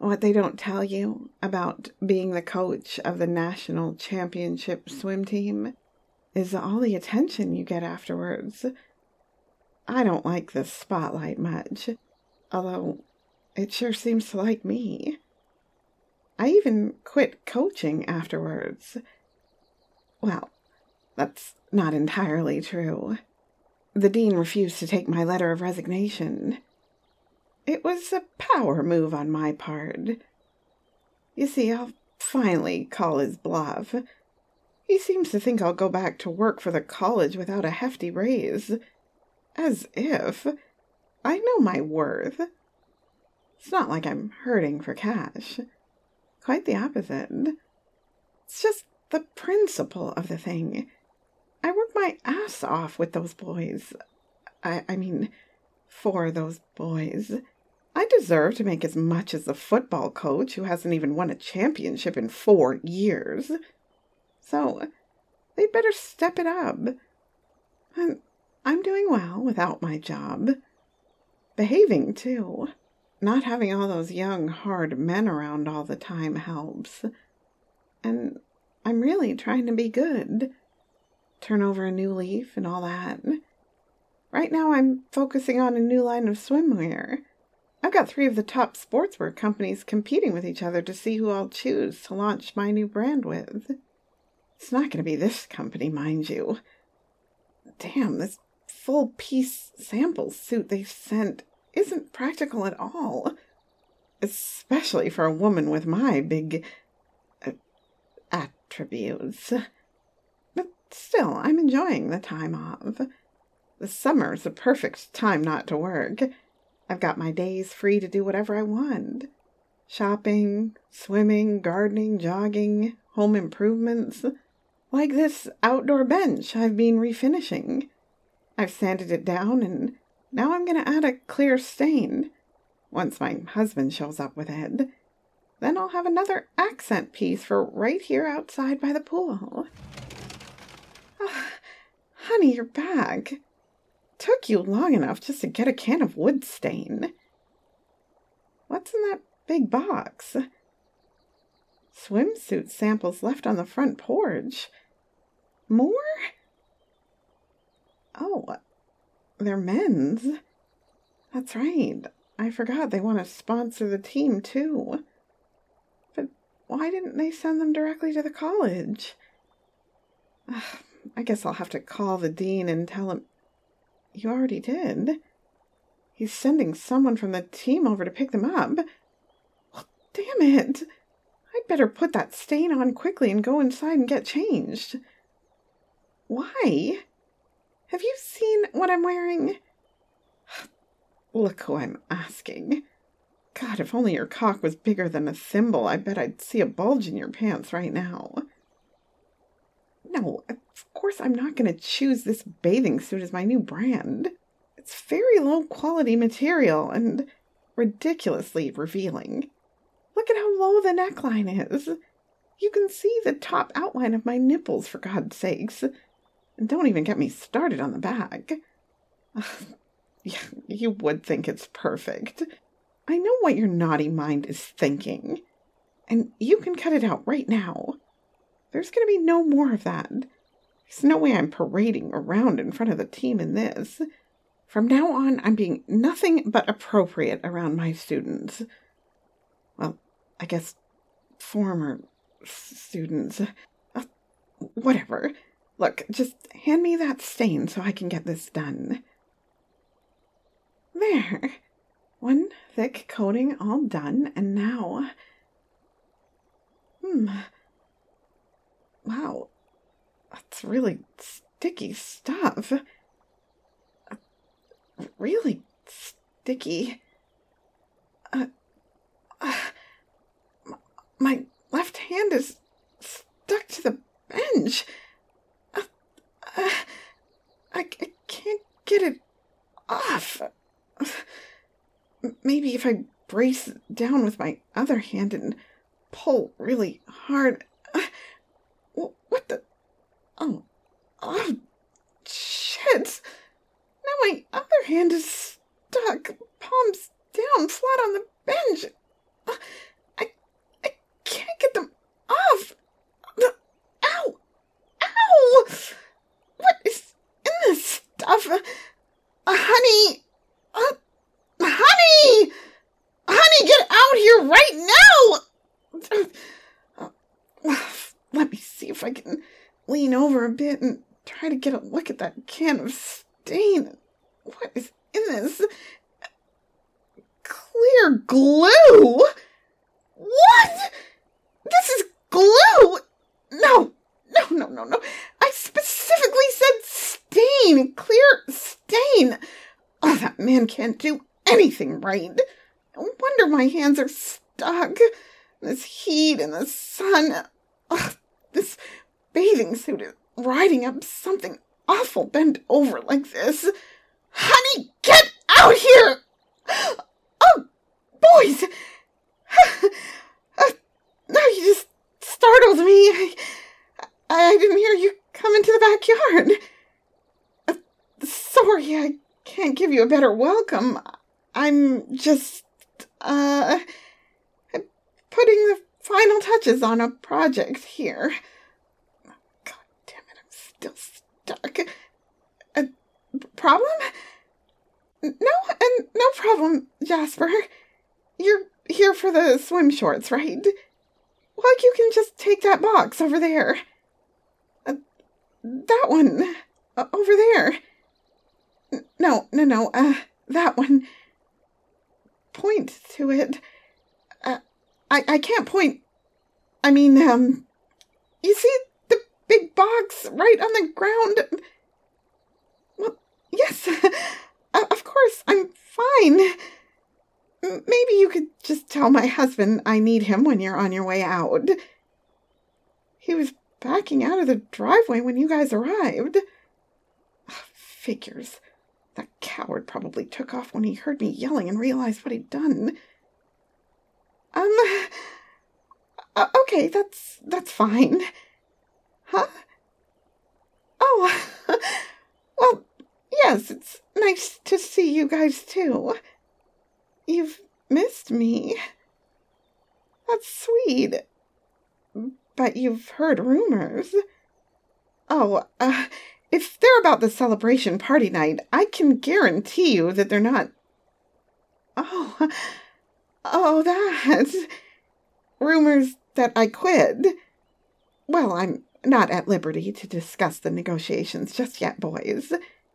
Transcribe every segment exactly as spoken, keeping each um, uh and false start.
What they don't tell you about being the coach of the national championship swim team is all the attention you get afterwards. I don't like the spotlight much, although it sure seems to like me. I even quit coaching afterwards. Well, that's not entirely true. The dean refused to take my letter of resignation. It was a power move on my part. You see, I'll finally call his bluff. He seems to think I'll go back to work for the college without a hefty raise. As if. I know my worth. It's not like I'm hurting for cash. Quite the opposite. It's just the principle of the thing. I work my ass off with those boys. I, I mean, for those boys. I deserve to make as much as the football coach who hasn't even won a championship in four years. So, they'd better step it up. And I'm doing well without my job. Behaving, too. Not having all those young, hard men around all the time helps. And I'm really trying to be good. Turn over a new leaf and all that. Right now I'm focusing on a new line of swimwear. I've got three of the top sportswear companies competing with each other to see who I'll choose to launch my new brand with. It's not going to be this company, mind you. Damn, this full-piece sample suit they sent isn't practical at all. Especially for a woman with my big uh, attributes. But still, I'm enjoying the time off. The summer's the perfect time not to work. I've got my days free to do whatever I want. Shopping, swimming, gardening, jogging, home improvements. Like this outdoor bench I've been refinishing. I've sanded it down and now I'm going to add a clear stain. Once my husband shows up with it. Then I'll have another accent piece for right here outside by the pool. Oh, honey, you're back. Took you long enough just to get a can of wood stain. What's in that big box? Swimsuit samples left on the front porch. More? Oh, they're men's. That's right. I forgot they want to sponsor the team, too. But why didn't they send them directly to the college? Ugh, I guess I'll have to call the dean and tell him. You already did. He's sending someone from the team over to pick them up. Well, damn it. I'd better put that stain on quickly and go inside and get changed. Why? Have you seen what I'm wearing? Look who I'm asking. God, if only your cock was bigger than a thimble, I bet I'd see a bulge in your pants right now. No, of course I'm not going to choose this bathing suit as my new brand. It's very low-quality material and ridiculously revealing. Look at how low the neckline is. You can see the top outline of my nipples, for God's sakes. And don't even get me started on the back. Yeah, you would think it's perfect. I know what your naughty mind is thinking. And you can cut it out right now. There's going to be no more of that. There's no way I'm parading around in front of the team in this. From now on, I'm being nothing but appropriate around my students. Well, I guess former students. Uh, whatever. Look, just hand me that stain so I can get this done. There. One thick coating all done, and now... Hmm... Wow, that's really sticky stuff. Really sticky. Uh, uh, my left hand is stuck to the bench. Uh, uh, I, I can't get it off. Maybe if I brace down with my other hand and pull really hard... Uh, What the? Oh, oh, shit. Now my other hand is stuck, palms down, flat on the bench. I can lean over a bit and try to get a look at that can of stain. What is in this? Clear glue? What? This is glue? No, no, no, no, no. I specifically said stain. Clear stain. Oh, that man can't do anything right. No wonder my hands are stuck. This heat and the sun. Ugh, this bathing suit is riding up something awful bent over like this. Honey, get out here! Oh, boys! uh, no, you just startled me. I, I didn't hear you come into the backyard. Uh, sorry, I can't give you a better welcome. I'm just, uh, putting the final touches on a project here. God damn it, I'm still stuck. A problem? No, and no problem, Jasper. You're here for the swim shorts, right? Well, you can just take that box over there. Uh, that one. Uh, over there. No, no, no, uh, that one. Point to it. Uh, I, I can't point. I mean, um, you see the big box right on the ground? Well, yes, uh, of course, I'm fine. Maybe you could just tell my husband I need him when you're on your way out. He was backing out of the driveway when you guys arrived. Figures. That coward probably took off when he heard me yelling and realized what he'd done. Um, uh, okay, that's, that's fine. Huh? Oh, well, yes, it's nice to see you guys too. You've missed me. That's sweet. But you've heard rumors. Oh, uh, if they're about the celebration party night, I can guarantee you that they're not... Oh, oh, that... Rumors that I quit. Well, I'm not at liberty to discuss the negotiations just yet, boys.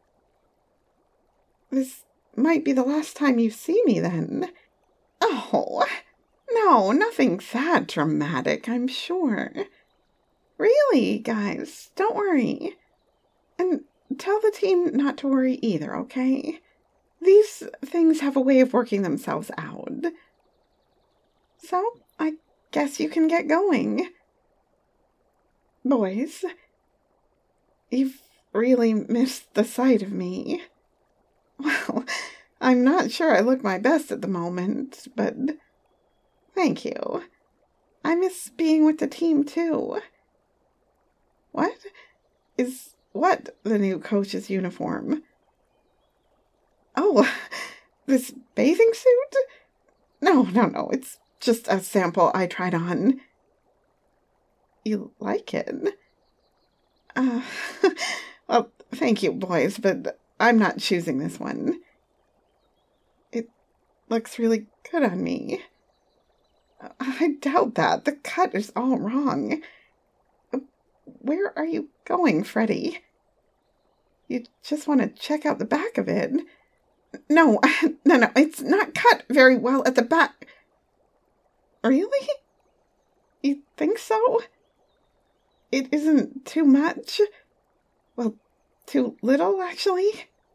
This might be the last time you see me, then. Oh, no, nothing that dramatic, I'm sure. Really, guys, don't worry. And tell the team not to worry either, okay? These things have a way of working themselves out. So, I guess you can get going. Boys, you've really missed the sight of me. Well, I'm not sure I look my best at the moment, but thank you. I miss being with the team, too. What? Is what the new coach's uniform? Oh, this bathing suit? No, no, no, it's just a sample I tried on. You like it? Uh, well, thank you, boys, but I'm not choosing this one. It looks really good on me. I doubt that. The cut is all wrong. Where are you going, Freddie? You just want to check out the back of it. No, no, no, it's not cut very well at the back. Really? You think so? It isn't too much? Well, too little, actually?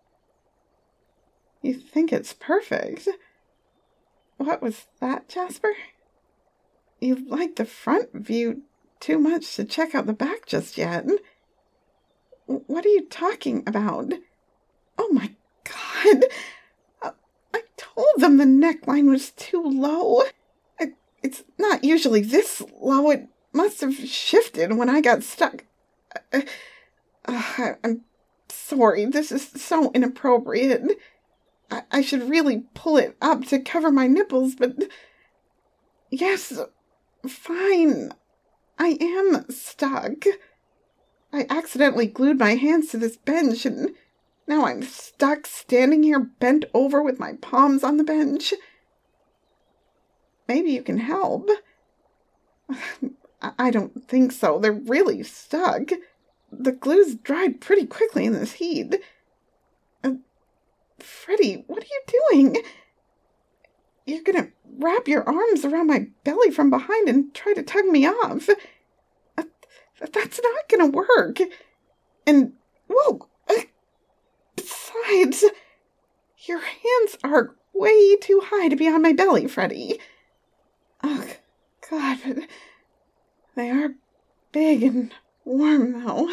You think it's perfect? What was that, Jasper? You like the front view too much to check out the back just yet. What are you talking about? Oh my God! Uh, I told them the neckline was too low. I, it's not usually this low. It must have shifted when I got stuck. Uh, uh, I'm sorry, this is so inappropriate. I, I should really pull it up to cover my nipples, but... Yes, fine. I am stuck. I accidentally glued my hands to this bench, and now I'm stuck standing here bent over with my palms on the bench. Maybe you can help. I, I don't think so. They're really stuck. The glue's dried pretty quickly in this heat. Uh, Freddie, what are you doing? You're gonna wrap your arms around my belly from behind and try to tug me off. Uh, that's not gonna work. And, whoa, uh, besides, your hands are way too high to be on my belly, Freddie. Oh, God, but they are big and warm, though.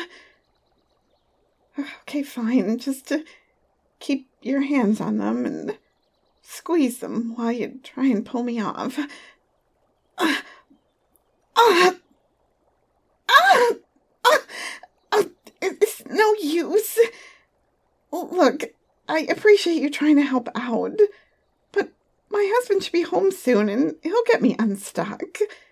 Okay, fine, just to keep your hands on them and squeeze them while you try and pull me off. Uh, uh, uh, uh, uh, it's no use. Look, I appreciate you trying to help out, but my husband should be home soon and he'll get me unstuck.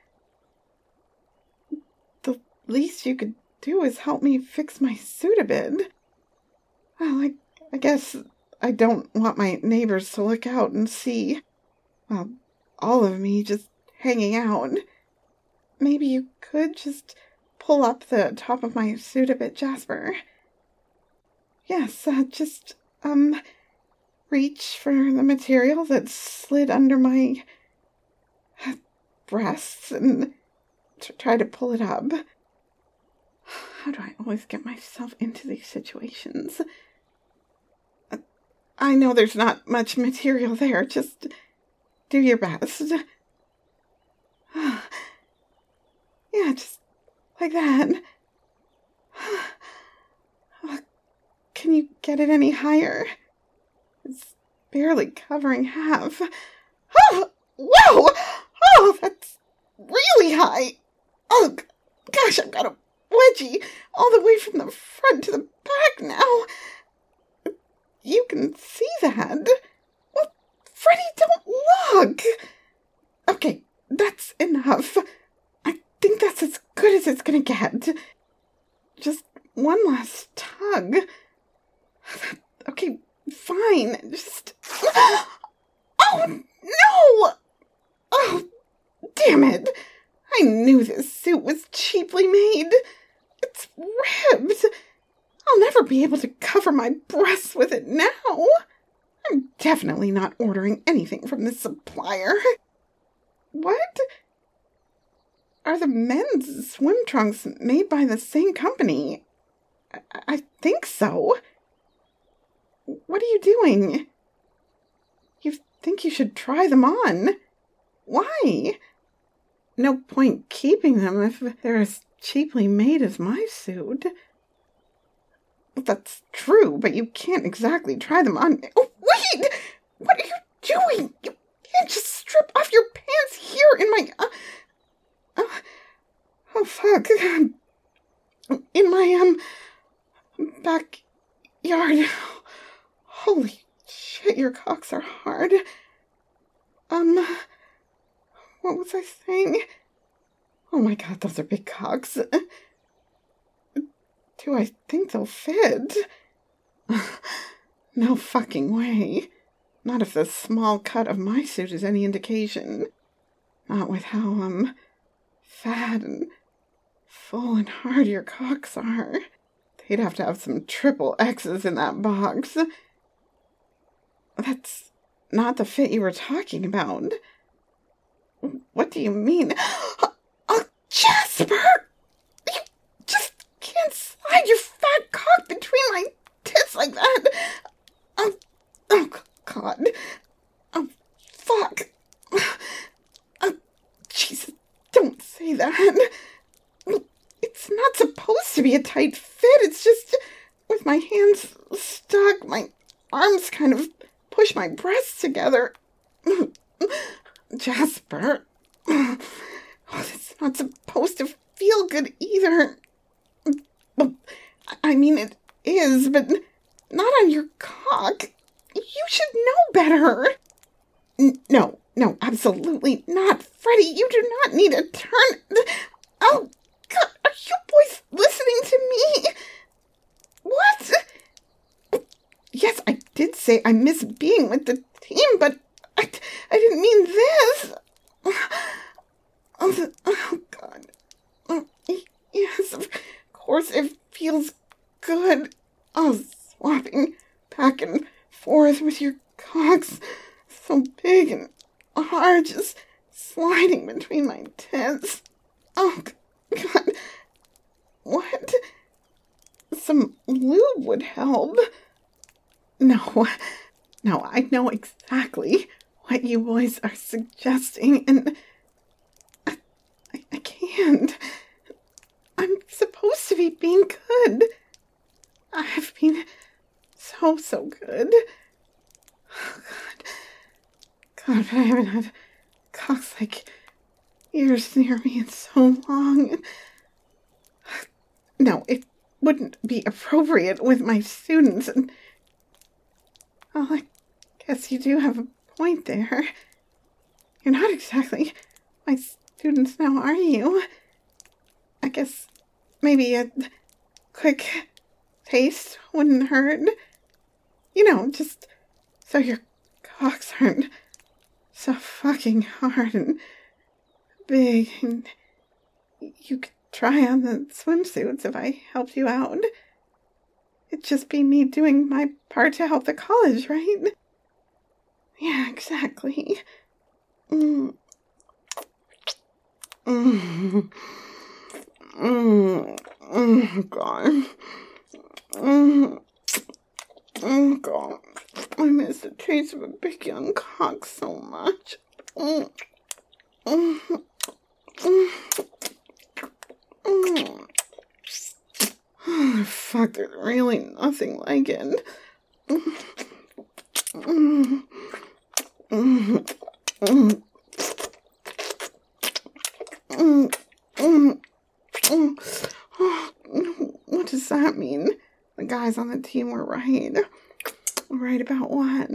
The least you could do is help me fix my suit a bit. Well, I, I guess I don't want my neighbors to look out and see, well, all of me just hanging out. Maybe you could just pull up the top of my suit a bit, Jasper. Yes, uh, just, um, reach for the material that slid under my uh, breasts and t- try to pull it up. How do I always get myself into these situations? Uh, I know there's not much material there, just do your best. Yeah, just like that. Can you get it any higher? It's barely covering half. Oh, whoa! Oh, that's really high. Oh, gosh, I've got a wedgie all the way from the front to the back now. You can see that. Well, Freddie, don't look. Okay, that's enough. I think that's as good as it's gonna get. Just one last tug. Okay, fine. Just... Oh, no! Oh, damn it. I knew this suit was cheaply made. It's ribbed. I'll never be able to cover my breasts with it now. I'm definitely not ordering anything from this supplier. What? Are the men's swim trunks made by the same company? I, I think so. What are you doing? You think you should try them on? Why? No point keeping them if they're as cheaply made as my suit. That's true, but you can't exactly try them on. Oh, wait! What are you doing? You can't just strip off your pants here in my... Uh, uh, oh, fuck. In my, um, backyard. Holy shit, your cocks are hard. Um, what was I saying? Oh my god, those are big cocks. Do I think they'll fit? No fucking way. Not if the small cut of my suit is any indication. Not with how, um, fat and full and hard your cocks are. They'd have to have some triple X's in that box. That's not the fit you were talking about. What do you mean? Oh, Jasper! You just can't slide your fat cock between my tits like that. Oh, oh God. Oh, fuck. Oh, Jesus, don't say that. It's not supposed to be a tight fit. It's just with my hands stuck, my arms kind of push my breasts together. Jasper. Oh, it's not supposed to feel good either. I mean, it is, but not on your cock. You should know better. N- no, no, absolutely not. Freddie, you do not need a turn. Oh, God, are you boys listening to me? What? Yes, I did say I miss being with the team, but I, I didn't mean this. Oh, the, oh God. course it feels good. Oh, swapping back and forth with your cocks. So big and hard, just sliding between my tits. Oh, God. What? Some lube would help. No, no, I know exactly what you boys are suggesting, and I, I, I can't. I'm supposed to be being good. I've been so, so good. Oh, God. God, but I haven't had cocks like ears near me in so long. No, it wouldn't be appropriate with my students, and well, I guess you do have a point there. You're not exactly my students now, are you? I guess maybe a quick taste wouldn't hurt. You know, just so your cocks aren't so fucking hard and big, and you could try on the swimsuits if I helped you out. It'd just be me doing my part to help the college, right? Yeah, exactly. Mm. Mm. Mm. Oh, God. Mm. Oh, God. I miss the taste of a big young cock so much. Mm. Mm. Mm. Mm. Oh, fuck, there's really nothing like it. Mm. Mm. Mm. Mm. Mm. Mm. Mm. Oh, what does that mean? The guys on the team were right. Right about what?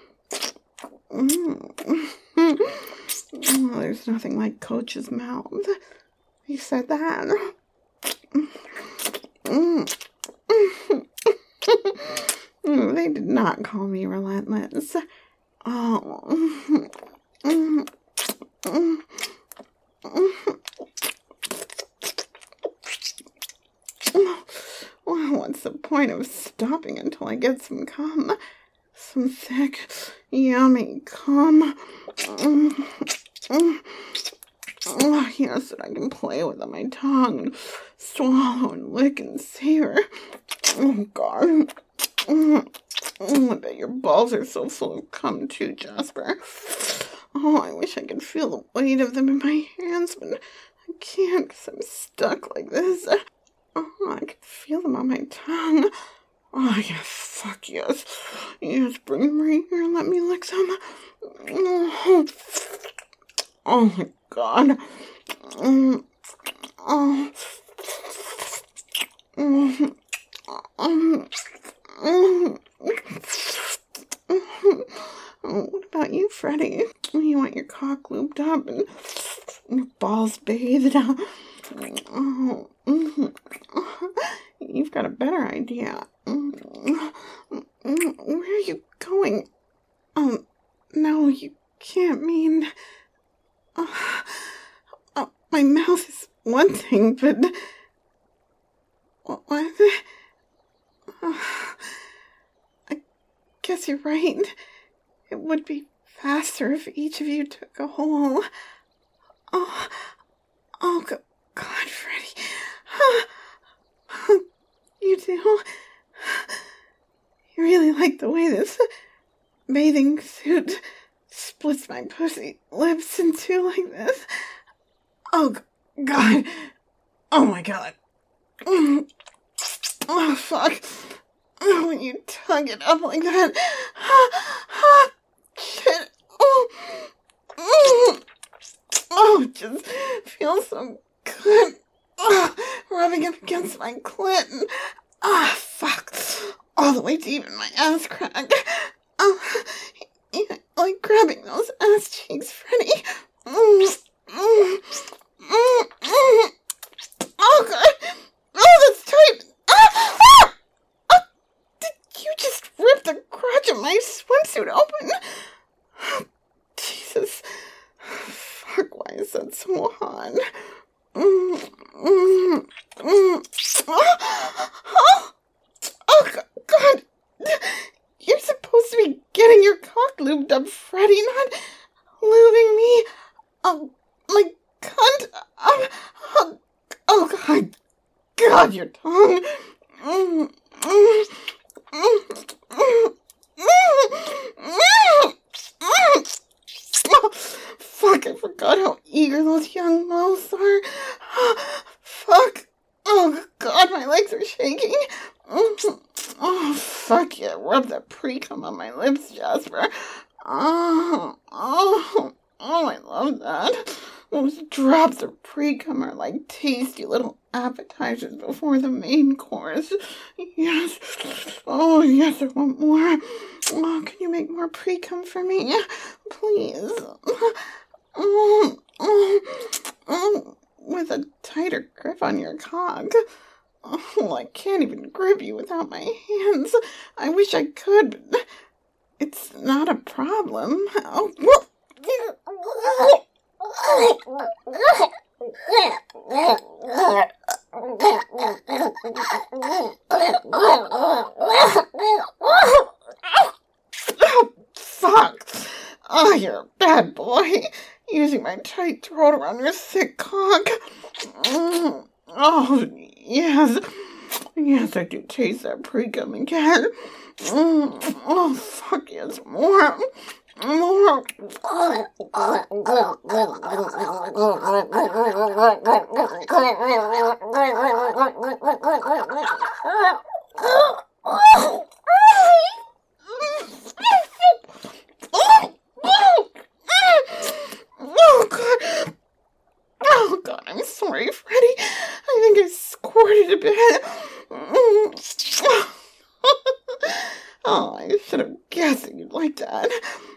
Mm. Oh, there's nothing like Coach's mouth. He said that. Mm. They did not call me relentless. Oh. Mm. Mm. Well, what's the point of stopping until I get some cum? Some thick, yummy cum. Mm. Mm. Oh, yes, that I can play with on my tongue and swallow and lick and savor. Oh, God. Mm. Oh, I bet your balls are so full of cum, too, Jasper. Oh, I wish I could feel the weight of them in my hands, but I can't because I'm stuck like this. Oh, I can feel them on my tongue. Oh, yeah, fuck yes. Yes, bring them right here and let me lick them. Oh, oh my God. Mm. Oh. Mm. Mm. Mm. Oh, what about you, Freddie? You want your cock lubed up and your balls bathed? Oh, mm. You've got a better idea. Mm. Where are you going? Oh, no, you can't mean... Oh, oh, my mouth is one thing, but... What? Oh, I guess you're right. It would be faster if each of you took a hole. Oh, oh, God, Freddie. Oh, you do? You really like the way this bathing suit splits my pussy lips in two like this? Oh, God. Oh, my God. Mm. Oh, fuck. Oh, when you tug it up like that. Ah, shit. Oh, mm. Oh, it just feels so good. Oh, rubbing up against my clit. And, ah, fuck. All the way deep in my ass crack. Oh, yeah, like grabbing those ass cheeks, Freddie. Mm, mm, mm, mm. Oh, God. Oh, that's tight. Ah, ah! Oh, did you just rip the crotch of my swimsuit open? Oh, Jesus. Fuck, why is that so hot? Mm, mm, mm. Oh, Oh, my cunt. Oh, oh, oh God. God, your tongue. Mm, mm, mm, mm, mm, mm. Oh, fuck, I forgot how eager those young mouths are. Fuck. Oh, God, my legs are shaking. Oh, fuck yeah, rub that pre-cum on my lips, Jasper. Oh, oh, oh, I love that. Those drops of pre-cum are like tasty little appetizers before the main course. Yes. Oh, yes, I want more. Oh, can you make more pre-cum for me? Please. Oh, oh, oh, with a tighter grip on your cock. Oh, I can't even grip you without my hands. I wish I could, but it's not a problem. Oh, oh, fuck. Oh, you're a bad boy. Using my tight throat around your thick cock. Oh, yes. Yes, I do taste that pre-cum again. Oh, fuck yes, more. More. Oh, God. Oh, God, I'm sorry, Freddie. I think I squirted a bit. Oh, I should have guessed that you'd like that.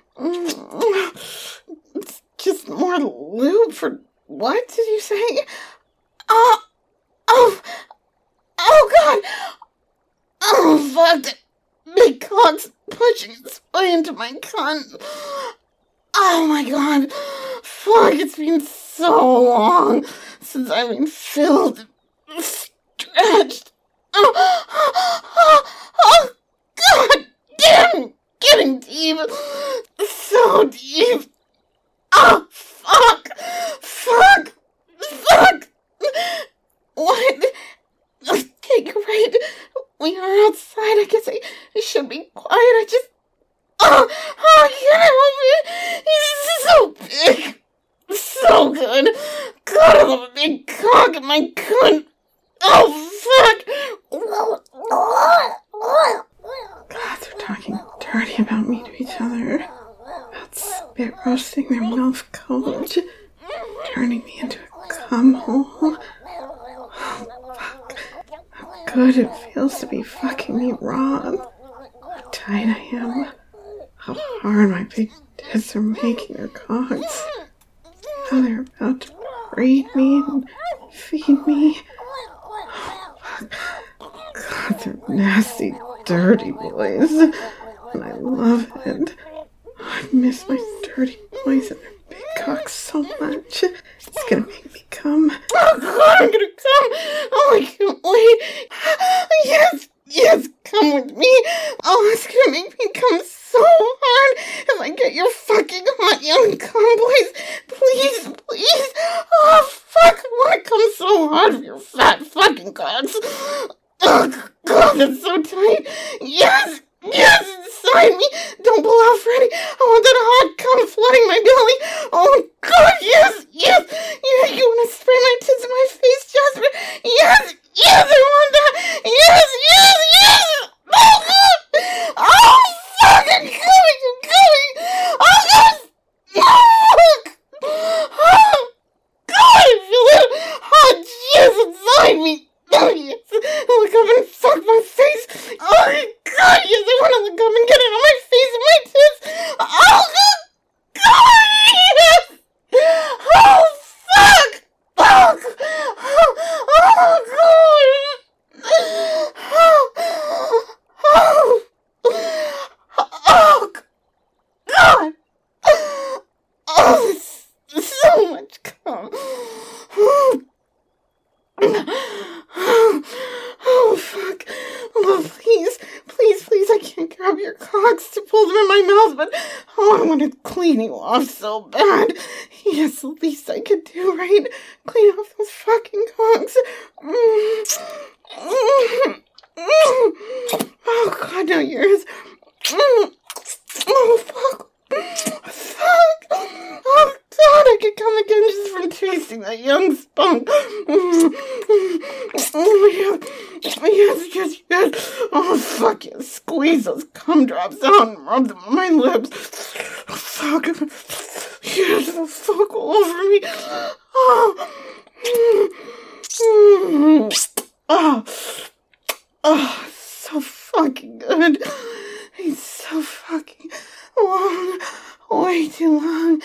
It's just more lube for... What did you say? Oh, oh, oh, God. Oh, fuck. That big cock's pushing its way into my cunt. Oh, my God. Fuck, it's been so long since I've been filled and stretched. Oh, oh, oh, God damn, getting deep, so deep. Oh, fuck, fuck, fuck. What? Okay, you're right. We are outside. I guess I, I should be quiet. I just, oh, oh, I can't help it. He's so big. So good. God, I love a big cock in my cunt. Oh, fuck. God, they're talking dirty about me to each other. About spit roasting their MILF coach. Turning me into a cum hole. Oh, fuck. How good it feels to be fucking me raw. How tight I am. How hard my big tits are making their cocks. How they're about to breed me and feed me. Oh, fuck. God, they're nasty, dirty boys. And I love it. I miss my dirty boys and their big cocks so much. It's gonna make me come. Oh, God, I'm gonna come. Oh, I can't wait. Yes, yes, come with me. Oh, it's gonna make me come so hard if I get your fucking hot young cum, please. Please, please. Oh, fuck, I wanna come so hard for your fat fucking cocks. Oh, God, that's so tight. Yes, yes, inside me. Don't pull out, Freddie. I want that hot cum flooding my belly. Oh, God, yes, yes. Yeah, you want to spray my tits in my face, Jasper? Yes, yes, I want that. Yes, yes, yes. Oh, God. Oh, fuck, I'm coming, I'm coming. Oh, God. Fuck. Oh, God, I feel it. Oh, yes, inside me. Oh, yes. Look up and fuck my face. Oh, God, yes, I want to look up and get it on my face and my tits. Oh, God, God, yes. Oh, fuck. Oh, oh, oh, God. Oh, oh, oh, God. Oh, so much cum. Oh, oh, fuck. Oh, please, please, please, I can't grab your cock. box to pull them in my mouth, but oh, I want to clean you off so bad. Yes, the least I could do, right? Clean off those fucking hooks. Mm. Mm. Mm. Oh, God, no, yours. Mm. Oh, fuck. Fuck! Oh, God, I could come again just from tasting that young spunk. Oh, yeah. Yes, yes, yes. Oh, fuck, yes. Squeeze those cum drops out and rub them on my lips. Fuck. Yes, oh, fuck all over me. Oh. Oh. Oh, so fucking good. He's so fucking long. Way too long.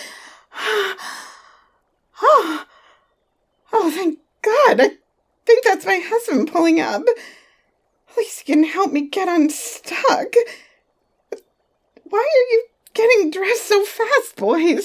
Oh, oh, thank God. I think that's my husband pulling up. At least he can help me get unstuck. Why are you getting dressed so fast, boys?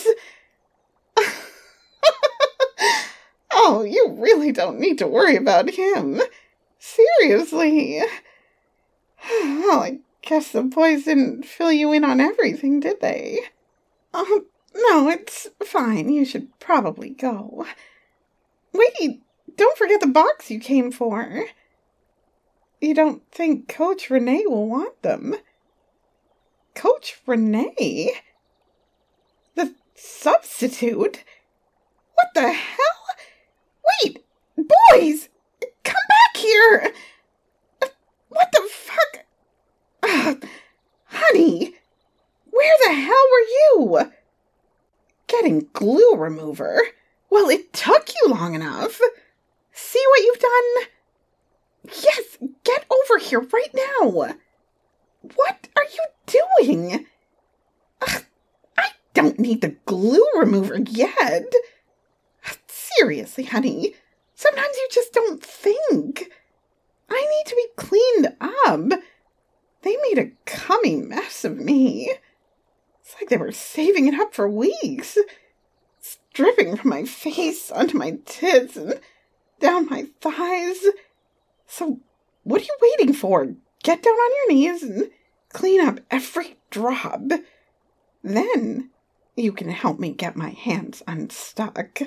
Oh, you really don't need to worry about him. Seriously. Well, I guess the boys didn't fill you in on everything, did they? Oh, no, it's fine. You should probably go. Wait, don't forget the box you came for. You don't think Coach Renee will want them? Coach Renee? The substitute? What the hell? Wait, boys! Come back here! What the fuck? Uh, honey, where the hell were you? Getting glue remover? Well, it took you long enough. See what you've done? Yes, get over here right now. What are you doing? Ugh, I don't need the glue remover yet. Seriously, honey, sometimes you just don't think. I need to be cleaned up. They made a cummy mess of me. It's like they were saving it up for weeks. It's dripping from my face onto my tits and down my thighs. So, what are you waiting for? Get down on your knees and clean up every drop. Then you can help me get my hands unstuck.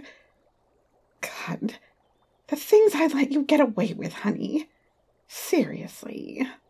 God, the things I let you get away with, honey. Seriously.